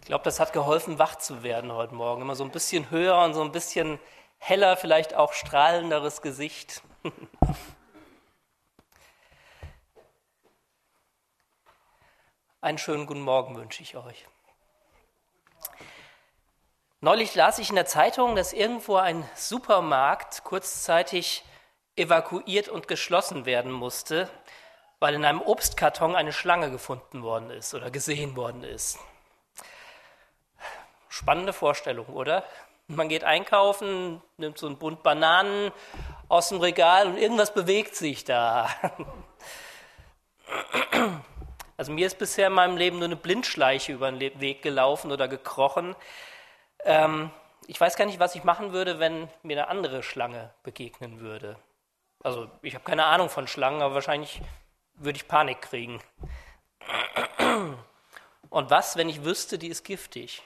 Ich glaube, das hat geholfen, wach zu werden heute Morgen. Immer so ein bisschen höher und so ein bisschen heller, vielleicht auch strahlenderes Gesicht. Einen schönen guten Morgen wünsche ich euch. Neulich las ich in der Zeitung, dass irgendwo ein Supermarkt kurzzeitig evakuiert und geschlossen werden musste, weil in einem Obstkarton eine Schlange gefunden worden ist oder gesehen worden ist. Spannende Vorstellung, oder? Man geht einkaufen, nimmt so einen Bund Bananen aus dem Regal und irgendwas bewegt sich da. Also mir ist bisher in meinem Leben nur eine Blindschleiche über den Weg gelaufen oder gekrochen. Ich weiß gar nicht, was ich machen würde, wenn mir eine andere Schlange begegnen würde. Also ich habe keine Ahnung von Schlangen, aber wahrscheinlich würde ich Panik kriegen. Und was, wenn ich wüsste, die ist giftig?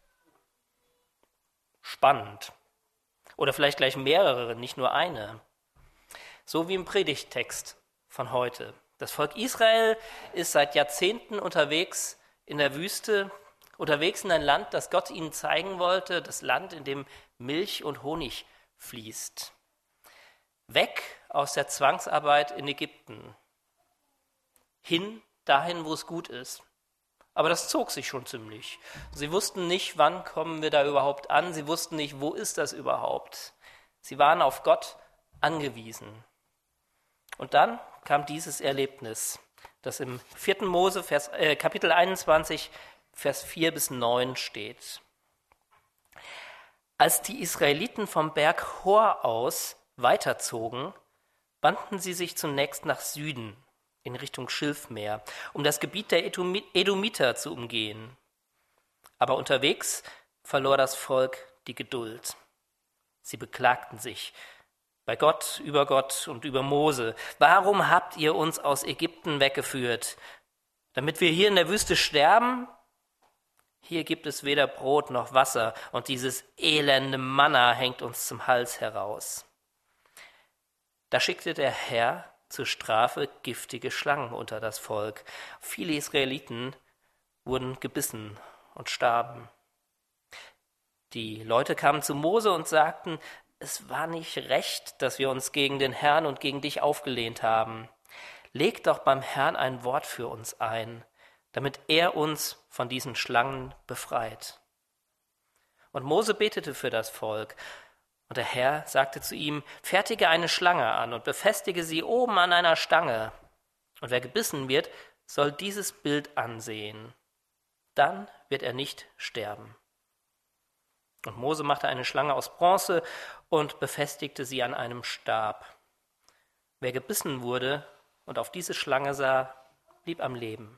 Spannend. Oder vielleicht gleich mehrere, nicht nur eine. So wie im Predigttext von heute. Das Volk Israel ist seit Jahrzehnten unterwegs in der Wüste, unterwegs in ein Land, das Gott ihnen zeigen wollte, das Land, in dem Milch und Honig fließt. Weg aus der Zwangsarbeit in Ägypten. Hin dahin, wo es gut ist. Aber das zog sich schon ziemlich. Sie wussten nicht, wann kommen wir da überhaupt an. Sie wussten nicht, wo ist das überhaupt. Sie waren auf Gott angewiesen. Und dann kam dieses Erlebnis, das im 4. Mose, Kapitel 21, Vers 4 bis 9 steht. Als die Israeliten vom Berg Hor aus weiterzogen, wandten sie sich zunächst nach Süden, in Richtung Schilfmeer, um das Gebiet der Edomiter zu umgehen. Aber unterwegs verlor das Volk die Geduld. Sie beklagten sich bei Gott und über Mose. Warum habt ihr uns aus Ägypten weggeführt? Damit wir hier in der Wüste sterben? Hier gibt es weder Brot noch Wasser und dieses elende Manna hängt uns zum Hals heraus. Da schickte der Herr zur Strafe giftige Schlangen unter das Volk. Viele Israeliten wurden gebissen und starben. Die Leute kamen zu Mose und sagten, es war nicht recht, dass wir uns gegen den Herrn und gegen dich aufgelehnt haben. Leg doch beim Herrn ein Wort für uns ein, damit er uns von diesen Schlangen befreit. Und Mose betete für das Volk. Und der Herr sagte zu ihm, fertige eine Schlange an und befestige sie oben an einer Stange. Und wer gebissen wird, soll dieses Bild ansehen. Dann wird er nicht sterben. Und Mose machte eine Schlange aus Bronze und befestigte sie an einem Stab. Wer gebissen wurde und auf diese Schlange sah, blieb am Leben.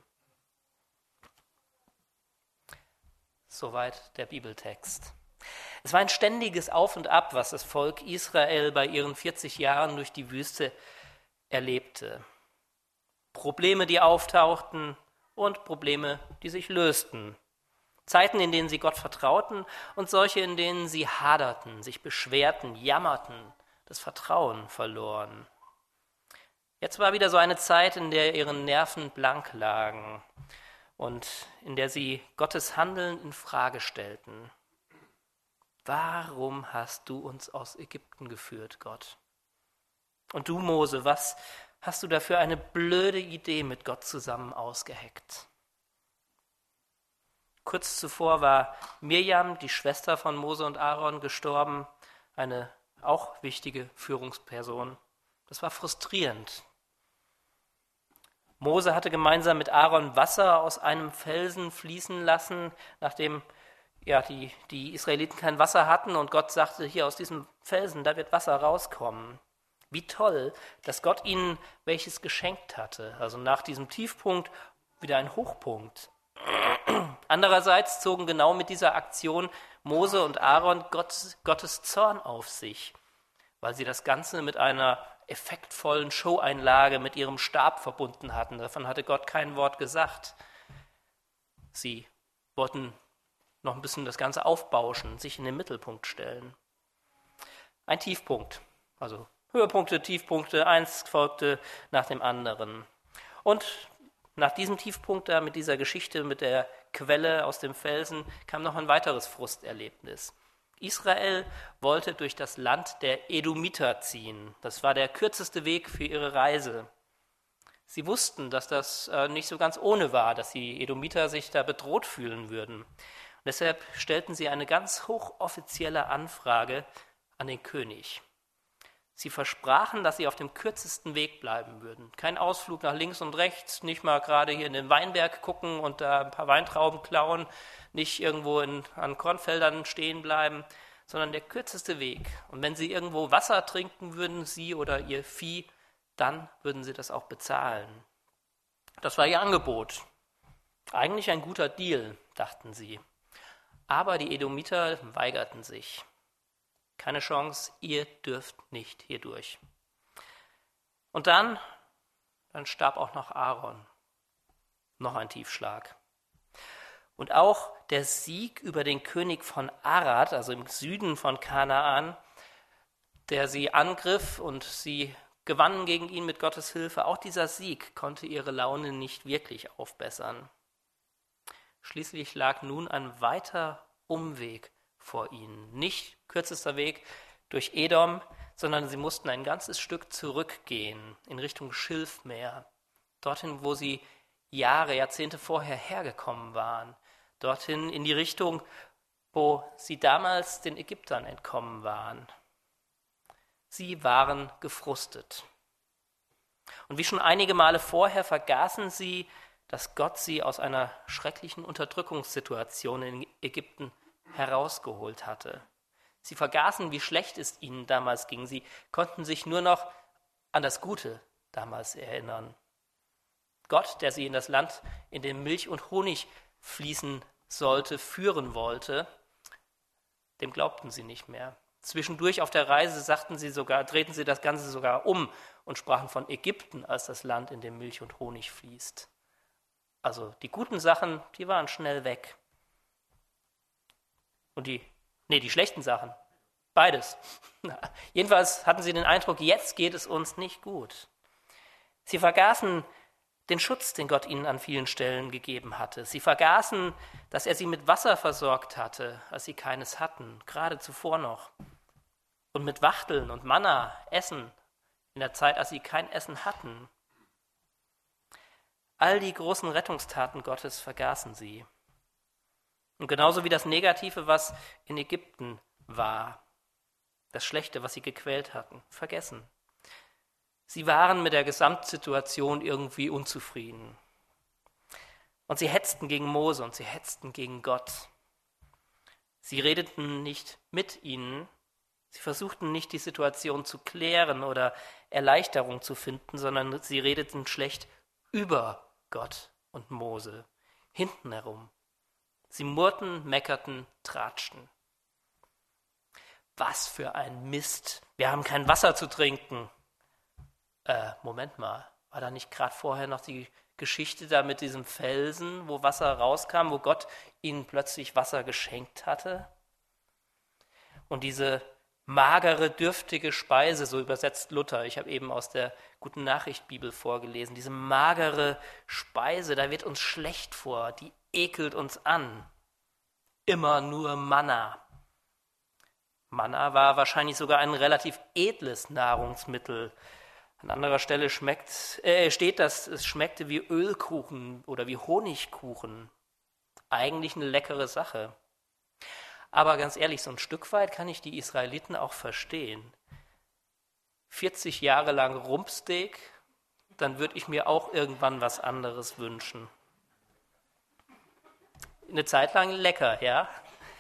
Soweit der Bibeltext. Es war ein ständiges Auf und Ab, was das Volk Israel bei ihren 40 Jahren durch die Wüste erlebte. Probleme, die auftauchten und Probleme, die sich lösten. Zeiten, in denen sie Gott vertrauten und solche, in denen sie haderten, sich beschwerten, jammerten, das Vertrauen verloren. Jetzt war wieder so eine Zeit, in der ihre Nerven blank lagen und in der sie Gottes Handeln in Frage stellten. Warum hast du uns aus Ägypten geführt, Gott? Und du, Mose, was hast du da für eine blöde Idee mit Gott zusammen ausgeheckt? Kurz zuvor war Mirjam, die Schwester von Mose und Aaron, gestorben, eine auch wichtige Führungsperson. Das war frustrierend. Mose hatte gemeinsam mit Aaron Wasser aus einem Felsen fließen lassen, nachdem die Israeliten kein Wasser hatten und Gott sagte, hier aus diesem Felsen, da wird Wasser rauskommen. Wie toll, dass Gott ihnen welches geschenkt hatte. Also nach diesem Tiefpunkt wieder ein Hochpunkt. Andererseits zogen genau mit dieser Aktion Mose und Aaron Gottes Zorn auf sich, weil sie das Ganze mit einer effektvollen Showeinlage mit ihrem Stab verbunden hatten. Davon hatte Gott kein Wort gesagt. Sie wollten noch ein bisschen das Ganze aufbauschen, sich in den Mittelpunkt stellen. Ein Tiefpunkt, also Höhepunkte, Tiefpunkte, eins folgte nach dem anderen. Und Nach diesem Tiefpunkt da mit dieser Geschichte, mit der Quelle aus dem Felsen, kam noch ein weiteres Frusterlebnis. Israel wollte durch das Land der Edomiter ziehen. Das war der kürzeste Weg für ihre Reise. Sie wussten, dass das nicht so ganz ohne war, dass die Edomiter sich da bedroht fühlen würden. Und deshalb stellten sie eine ganz hochoffizielle Anfrage an den König. Sie versprachen, dass sie auf dem kürzesten Weg bleiben würden. Kein Ausflug nach links und rechts, nicht mal gerade hier in den Weinberg gucken und da ein paar Weintrauben klauen, nicht irgendwo an Kornfeldern stehen bleiben, sondern der kürzeste Weg. Und wenn sie irgendwo Wasser trinken würden, sie oder ihr Vieh, dann würden sie das auch bezahlen. Das war ihr Angebot. Eigentlich ein guter Deal, dachten sie. Aber die Edomiter weigerten sich. Keine Chance, ihr dürft nicht hier durch. Und dann starb auch noch Aaron. Noch ein Tiefschlag. Und auch der Sieg über den König von Arad, also im Süden von Kanaan, der sie angriff und sie gewannen gegen ihn mit Gottes Hilfe, auch dieser Sieg konnte ihre Laune nicht wirklich aufbessern. Schließlich lag nun ein weiter Umweg vor ihnen. Nicht kürzester Weg durch Edom, sondern sie mussten ein ganzes Stück zurückgehen in Richtung Schilfmeer. Dorthin, wo sie Jahrzehnte vorher hergekommen waren. Dorthin in die Richtung, wo sie damals den Ägyptern entkommen waren. Sie waren gefrustet. Und wie schon einige Male vorher vergaßen sie, dass Gott sie aus einer schrecklichen Unterdrückungssituation in Ägypten herausgeholt hatte. Sie vergaßen, wie schlecht es ihnen damals ging. Sie konnten sich nur noch an das Gute damals erinnern. Gott, der sie in das Land, in dem Milch und Honig fließen sollte, führen wollte, dem glaubten sie nicht mehr. Zwischendurch auf der Reise drehten sie das Ganze sogar um und sprachen von Ägypten als das Land, in dem Milch und Honig fließt. Also die guten Sachen, die waren schnell weg. Und die schlechten Sachen, beides. Jedenfalls hatten sie den Eindruck, jetzt geht es uns nicht gut. Sie vergaßen den Schutz, den Gott ihnen an vielen Stellen gegeben hatte. Sie vergaßen, dass er sie mit Wasser versorgt hatte, als sie keines hatten, gerade zuvor noch. Und mit Wachteln und Manna, Essen, in der Zeit, als sie kein Essen hatten. All die großen Rettungstaten Gottes vergaßen sie. Und genauso wie das Negative, was in Ägypten war, das Schlechte, was sie gequält hatten, vergessen. Sie waren mit der Gesamtsituation irgendwie unzufrieden. Und sie hetzten gegen Mose und sie hetzten gegen Gott. Sie redeten nicht mit ihnen, sie versuchten nicht, die Situation zu klären oder Erleichterung zu finden, sondern sie redeten schlecht über Gott und Mose, hinten herum. Sie murrten, meckerten, tratschten. Was für ein Mist. Wir haben kein Wasser zu trinken. Moment mal, war da nicht gerade vorher noch die Geschichte da mit diesem Felsen, wo Wasser rauskam, wo Gott ihnen plötzlich Wasser geschenkt hatte? Und diese magere, dürftige Speise, so übersetzt Luther, ich habe eben aus der Guten Nachricht Bibel vorgelesen, diese magere Speise, da wird uns schlecht vor, die ekelt uns an. Immer nur Manna. Manna war wahrscheinlich sogar ein relativ edles Nahrungsmittel. An anderer Stelle steht, dass es schmeckte wie Ölkuchen oder wie Honigkuchen. Eigentlich eine leckere Sache. Aber ganz ehrlich, so ein Stück weit kann ich die Israeliten auch verstehen. 40 Jahre lang Rumpsteak, dann würde ich mir auch irgendwann was anderes wünschen. Eine Zeit lang lecker, ja?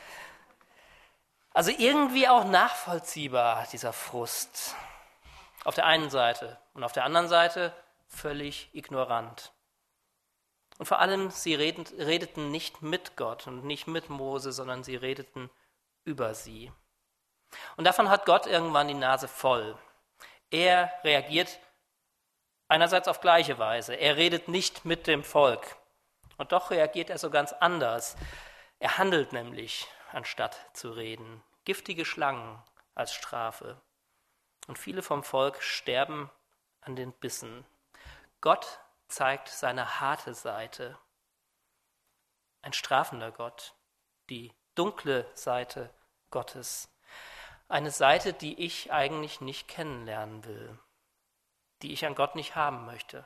Also irgendwie auch nachvollziehbar, dieser Frust. Auf der einen Seite und auf der anderen Seite völlig ignorant. Und vor allem, sie redeten nicht mit Gott und nicht mit Mose, sondern sie redeten über sie. Und davon hat Gott irgendwann die Nase voll. Er reagiert einerseits auf gleiche Weise. Er redet nicht mit dem Volk. Und doch reagiert er so ganz anders. Er handelt nämlich, anstatt zu reden. Giftige Schlangen als Strafe. Und viele vom Volk sterben an den Bissen. Gott zeigt seine harte Seite. Ein strafender Gott, die dunkle Seite Gottes. Eine Seite, die ich eigentlich nicht kennenlernen will, die ich an Gott nicht haben möchte.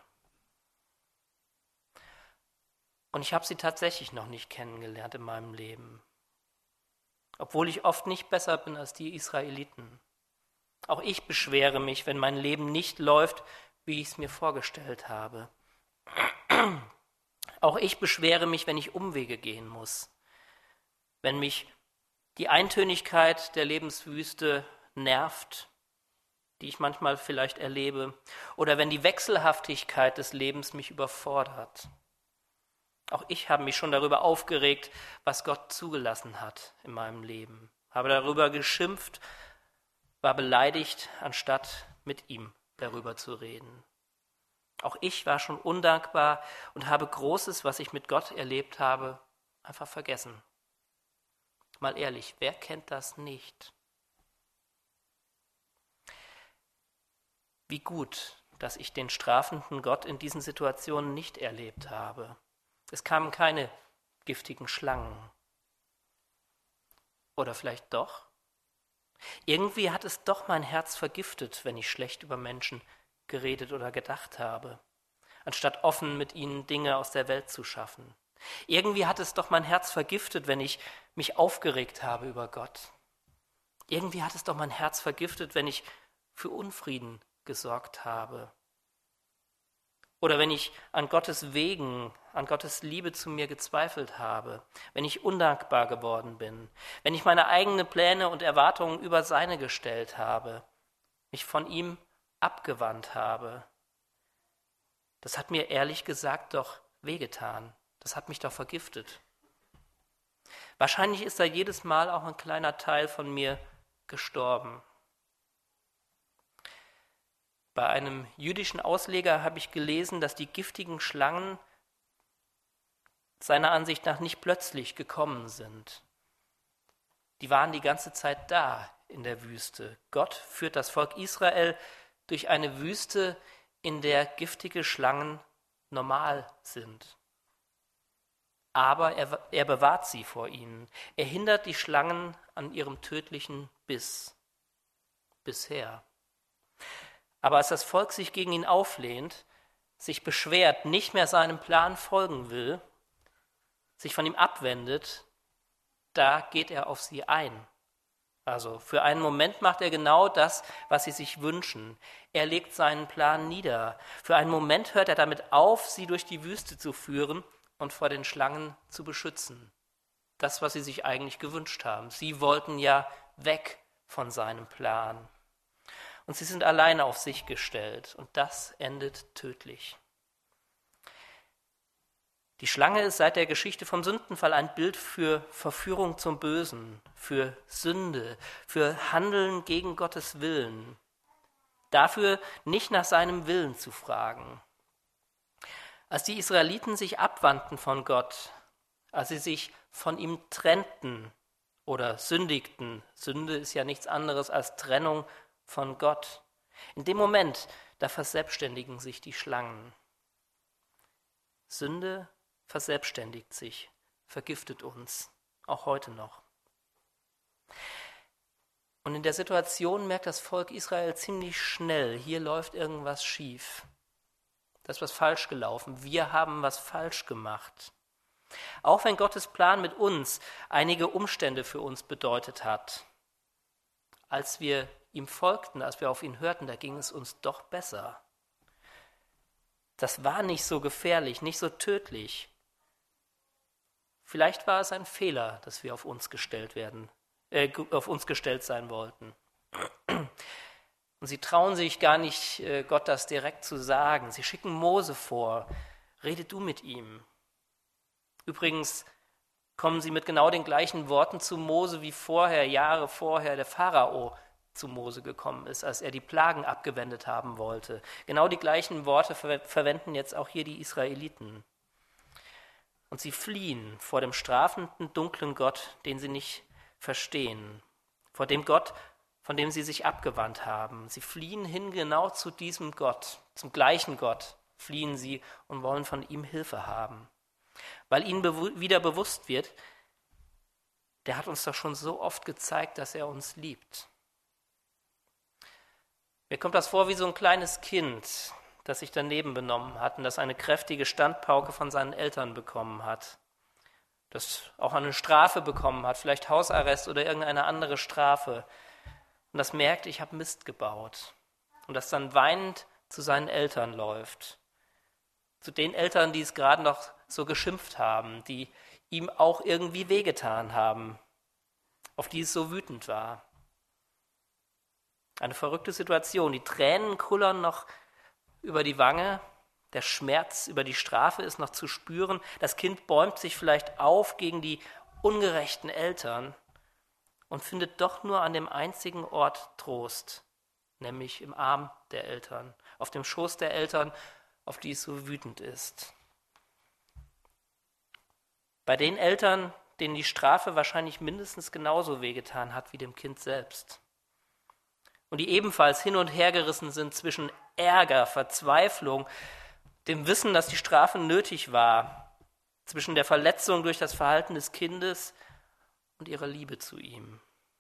Und ich habe sie tatsächlich noch nicht kennengelernt in meinem Leben, obwohl ich oft nicht besser bin als die Israeliten. Auch ich beschwere mich, wenn mein Leben nicht läuft, wie ich es mir vorgestellt habe. Auch ich beschwere mich, wenn ich Umwege gehen muss, wenn mich die Eintönigkeit der Lebenswüste nervt, die ich manchmal vielleicht erlebe, oder wenn die Wechselhaftigkeit des Lebens mich überfordert. Auch ich habe mich schon darüber aufgeregt, was Gott zugelassen hat in meinem Leben, habe darüber geschimpft, war beleidigt, anstatt mit ihm darüber zu reden. Auch ich war schon undankbar und habe Großes, was ich mit Gott erlebt habe, einfach vergessen. Mal ehrlich, wer kennt das nicht? Wie gut, dass ich den strafenden Gott in diesen Situationen nicht erlebt habe. Es kamen keine giftigen Schlangen. Oder vielleicht doch? Irgendwie hat es doch mein Herz vergiftet, wenn ich schlecht über Menschen geredet oder gedacht habe, anstatt offen mit ihnen Dinge aus der Welt zu schaffen. Irgendwie hat es doch mein Herz vergiftet, wenn ich mich aufgeregt habe über Gott. Irgendwie hat es doch mein Herz vergiftet, wenn ich für Unfrieden gesorgt habe. Oder wenn ich an Gottes Wegen, an Gottes Liebe zu mir gezweifelt habe, wenn ich undankbar geworden bin, wenn ich meine eigenen Pläne und Erwartungen über seine gestellt habe, mich von ihm abgewandt habe. Das hat mir ehrlich gesagt doch wehgetan. Das hat mich doch vergiftet. Wahrscheinlich ist da jedes Mal auch ein kleiner Teil von mir gestorben. Bei einem jüdischen Ausleger habe ich gelesen, dass die giftigen Schlangen seiner Ansicht nach nicht plötzlich gekommen sind. Die waren die ganze Zeit da in der Wüste. Gott führt das Volk Israel durch eine Wüste, in der giftige Schlangen normal sind. Aber er bewahrt sie vor ihnen. Er hindert die Schlangen an ihrem tödlichen Biss. Bisher. Aber als das Volk sich gegen ihn auflehnt, sich beschwert, nicht mehr seinem Plan folgen will, sich von ihm abwendet, da geht er auf sie ein. Also für einen Moment macht er genau das, was sie sich wünschen. Er legt seinen Plan nieder. Für einen Moment hört er damit auf, sie durch die Wüste zu führen und vor den Schlangen zu beschützen. Das, was sie sich eigentlich gewünscht haben. Sie wollten ja weg von seinem Plan. Und sie sind alleine auf sich gestellt. Und das endet tödlich. Die Schlange ist seit der Geschichte vom Sündenfall ein Bild für Verführung zum Bösen, für Sünde, für Handeln gegen Gottes Willen. Dafür nicht nach seinem Willen zu fragen. Als die Israeliten sich abwandten von Gott, als sie sich von ihm trennten oder sündigten, Sünde ist ja nichts anderes als Trennung von Gott. In dem Moment, da verselbstständigen sich die Schlangen. Sünde verselbstständigt sich, vergiftet uns, auch heute noch. Und in der Situation merkt das Volk Israel ziemlich schnell, hier läuft irgendwas schief. Da ist was falsch gelaufen, wir haben was falsch gemacht. Auch wenn Gottes Plan mit uns einige Umstände für uns bedeutet hat, als wir ihm folgten, als wir auf ihn hörten, da ging es uns doch besser. Das war nicht so gefährlich, nicht so tödlich. Vielleicht war es ein Fehler, dass wir auf uns gestellt sein wollten. Und sie trauen sich gar nicht, Gott das direkt zu sagen. Sie schicken Mose vor, rede du mit ihm. Übrigens kommen sie mit genau den gleichen Worten zu Mose, wie Jahre vorher der Pharao zu Mose gekommen ist, als er die Plagen abgewendet haben wollte. Genau die gleichen Worte verwenden jetzt auch hier die Israeliten. Und sie fliehen vor dem strafenden, dunklen Gott, den sie nicht verstehen, vor dem Gott, von dem sie sich abgewandt haben. Sie fliehen hin genau zu diesem Gott, zum gleichen Gott, fliehen sie und wollen von ihm Hilfe haben. Weil ihnen wieder bewusst wird, der hat uns doch schon so oft gezeigt, dass er uns liebt. Mir kommt das vor wie so ein kleines Kind, das sich daneben benommen hat und das eine kräftige Standpauke von seinen Eltern bekommen hat. Das auch eine Strafe bekommen hat, vielleicht Hausarrest oder irgendeine andere Strafe. Und das merkt, ich habe Mist gebaut. Und das dann weinend zu seinen Eltern läuft. Zu den Eltern, die es gerade noch so geschimpft haben, die ihm auch irgendwie wehgetan haben, auf die es so wütend war. Eine verrückte Situation. Die Tränen kullern noch über die Wange, der Schmerz über die Strafe ist noch zu spüren. Das Kind bäumt sich vielleicht auf gegen die ungerechten Eltern und findet doch nur an dem einzigen Ort Trost, nämlich im Arm der Eltern, auf dem Schoß der Eltern, auf die es so wütend ist. Bei den Eltern, denen die Strafe wahrscheinlich mindestens genauso wehgetan hat wie dem Kind selbst. Und die ebenfalls hin und her gerissen sind zwischen Ärger, Verzweiflung, dem Wissen, dass die Strafe nötig war, zwischen der Verletzung durch das Verhalten des Kindes und ihrer Liebe zu ihm.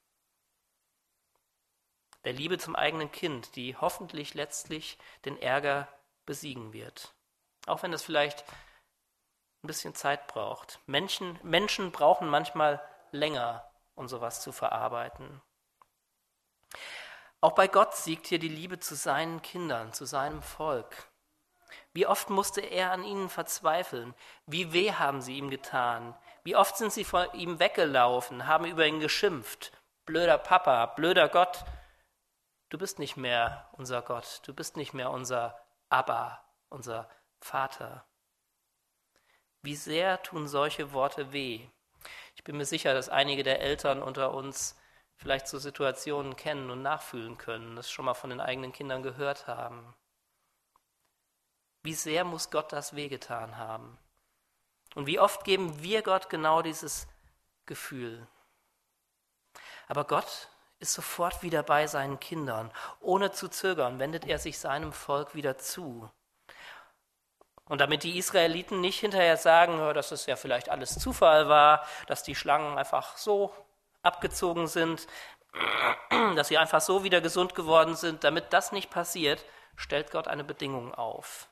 Der Liebe zum eigenen Kind, die hoffentlich letztlich den Ärger besiegen wird. Auch wenn das vielleicht ein bisschen Zeit braucht. Menschen brauchen manchmal länger, um sowas zu verarbeiten. Auch bei Gott siegt hier die Liebe zu seinen Kindern, zu seinem Volk. Wie oft musste er an ihnen verzweifeln? Wie weh haben sie ihm getan? Wie oft sind sie vor ihm weggelaufen, haben über ihn geschimpft? Blöder Papa, blöder Gott, du bist nicht mehr unser Gott, du bist nicht mehr unser Abba, unser Vater. Wie sehr tun solche Worte weh? Ich bin mir sicher, dass einige der Eltern unter uns vielleicht so Situationen kennen und nachfühlen können, das schon mal von den eigenen Kindern gehört haben. Wie sehr muss Gott das wehgetan haben? Und wie oft geben wir Gott genau dieses Gefühl? Aber Gott ist sofort wieder bei seinen Kindern. Ohne zu zögern wendet er sich seinem Volk wieder zu. Und damit die Israeliten nicht hinterher sagen, dass es ja vielleicht alles Zufall war, dass die Schlangen einfach so abgezogen sind, dass sie einfach so wieder gesund geworden sind, damit das nicht passiert, stellt Gott eine Bedingung auf.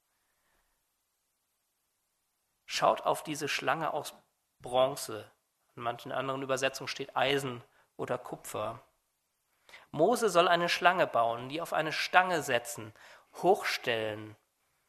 Schaut auf diese Schlange aus Bronze. In manchen anderen Übersetzungen steht Eisen oder Kupfer. Mose soll eine Schlange bauen, die auf eine Stange setzen, hochstellen.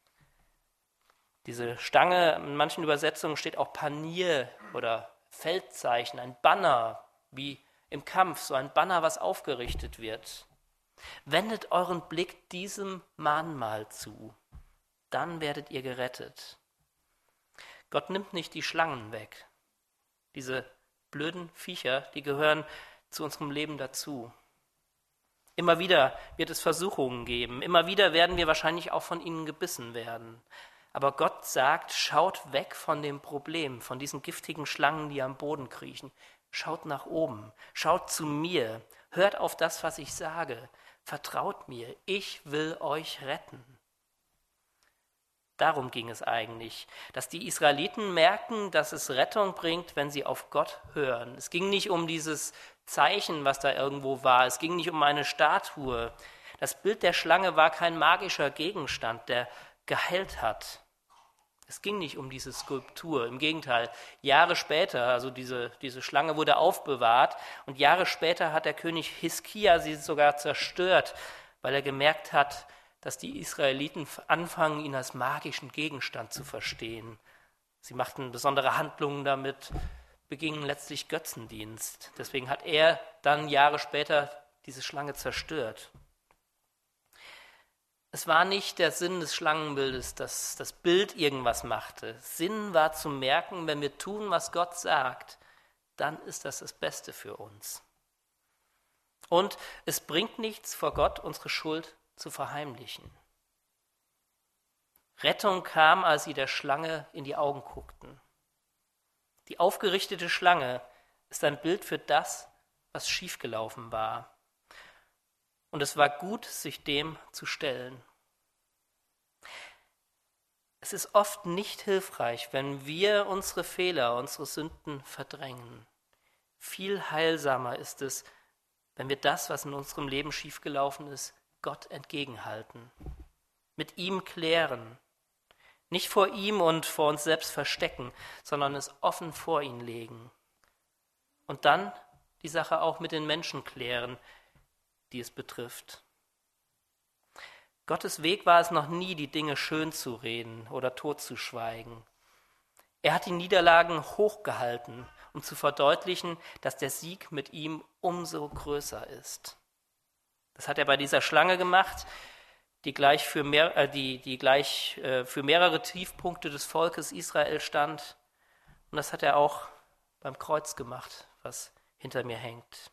Diese Stange, in manchen Übersetzungen steht auch Panier oder Feldzeichen, ein Banner, wie im Kampf, so ein Banner, was aufgerichtet wird. Wendet euren Blick diesem Mahnmal zu, dann werdet ihr gerettet. Gott nimmt nicht die Schlangen weg. Diese blöden Viecher, die gehören zu unserem Leben dazu. Immer wieder wird es Versuchungen geben, immer wieder werden wir wahrscheinlich auch von ihnen gebissen werden. Aber Gott sagt, schaut weg von dem Problem, von diesen giftigen Schlangen, die am Boden kriechen. Schaut nach oben, schaut zu mir, hört auf das, was ich sage, vertraut mir, ich will euch retten. Darum ging es eigentlich, dass die Israeliten merken, dass es Rettung bringt, wenn sie auf Gott hören. Es ging nicht um dieses Zeichen, was da irgendwo war, es ging nicht um eine Statue. Das Bild der Schlange war kein magischer Gegenstand, der geheilt hat. Es ging nicht um diese Skulptur, im Gegenteil. Jahre später, also diese Schlange wurde aufbewahrt und Jahre später hat der König Hiskia sie sogar zerstört, weil er gemerkt hat, dass die Israeliten anfangen, ihn als magischen Gegenstand zu verstehen. Sie machten besondere Handlungen damit, begingen letztlich Götzendienst. Deswegen hat er dann Jahre später diese Schlange zerstört. Es war nicht der Sinn des Schlangenbildes, dass das Bild irgendwas machte. Sinn war zu merken, wenn wir tun, was Gott sagt, dann ist das das Beste für uns. Und es bringt nichts vor Gott, unsere Schuld zu verheimlichen. Rettung kam, als sie der Schlange in die Augen guckten. Die aufgerichtete Schlange ist ein Bild für das, was schiefgelaufen war. Und es war gut, sich dem zu stellen. Es ist oft nicht hilfreich, wenn wir unsere Fehler, unsere Sünden verdrängen. Viel heilsamer ist es, wenn wir das, was in unserem Leben schiefgelaufen ist, Gott entgegenhalten, mit ihm klären, nicht vor ihm und vor uns selbst verstecken, sondern es offen vor ihn legen und dann die Sache auch mit den Menschen klären, die es betrifft. Gottes Weg war es noch nie, die Dinge schön zu reden oder totzuschweigen. Er hat die Niederlagen hochgehalten, um zu verdeutlichen, dass der Sieg mit ihm umso größer ist. Das hat er bei dieser Schlange gemacht, die gleich für mehrere Tiefpunkte des Volkes Israel stand. Und das hat er auch beim Kreuz gemacht, was hinter mir hängt.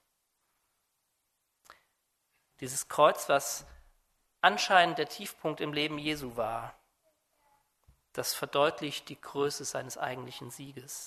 Dieses Kreuz, was anscheinend der Tiefpunkt im Leben Jesu war, das verdeutlicht die Größe seines eigentlichen Sieges.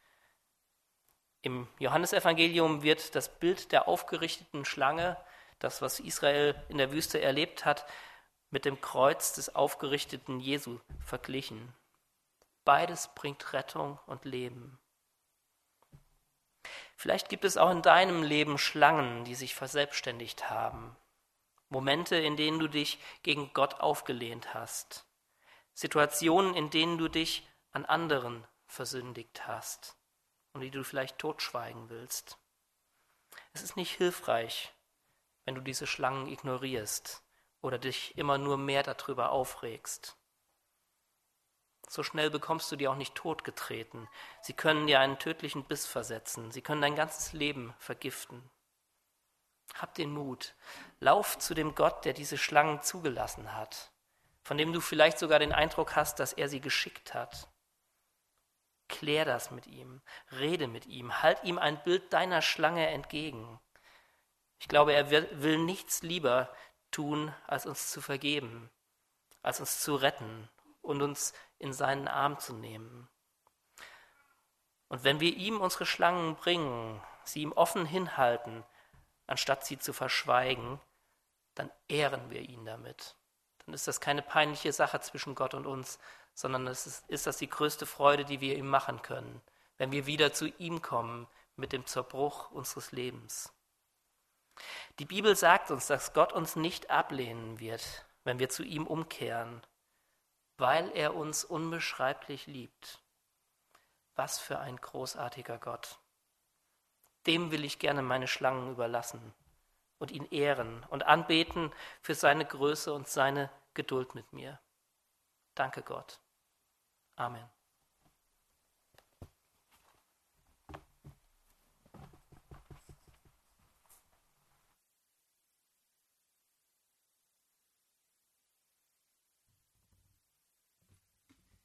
Im Johannesevangelium wird das Bild der aufgerichteten Schlange, das, was Israel in der Wüste erlebt hat, mit dem Kreuz des aufgerichteten Jesu verglichen. Beides bringt Rettung und Leben. Vielleicht gibt es auch in deinem Leben Schlangen, die sich verselbstständigt haben. Momente, in denen du dich gegen Gott aufgelehnt hast. Situationen, in denen du dich an anderen versündigt hast und die du vielleicht totschweigen willst. Es ist nicht hilfreich, wenn du diese Schlangen ignorierst oder dich immer nur mehr darüber aufregst. So schnell bekommst du die auch nicht totgetreten. Sie können dir einen tödlichen Biss versetzen. Sie können dein ganzes Leben vergiften. Hab den Mut. Lauf zu dem Gott, der diese Schlangen zugelassen hat, von dem du vielleicht sogar den Eindruck hast, dass er sie geschickt hat. Klär das mit ihm. Rede mit ihm. Halt ihm ein Bild deiner Schlange entgegen. Ich glaube, er will nichts lieber tun, als uns zu vergeben, als uns zu retten und uns in seinen Arm zu nehmen. Und wenn wir ihm unsere Schlangen bringen, sie ihm offen hinhalten, anstatt sie zu verschweigen, dann ehren wir ihn damit. Dann ist das keine peinliche Sache zwischen Gott und uns, sondern ist das die größte Freude, die wir ihm machen können, wenn wir wieder zu ihm kommen mit dem Zerbruch unseres Lebens. Die Bibel sagt uns, dass Gott uns nicht ablehnen wird, wenn wir zu ihm umkehren, weil er uns unbeschreiblich liebt. Was für ein großartiger Gott. Dem will ich gerne meine Schlangen überlassen und ihn ehren und anbeten für seine Größe und seine Geduld mit mir. Danke Gott. Amen.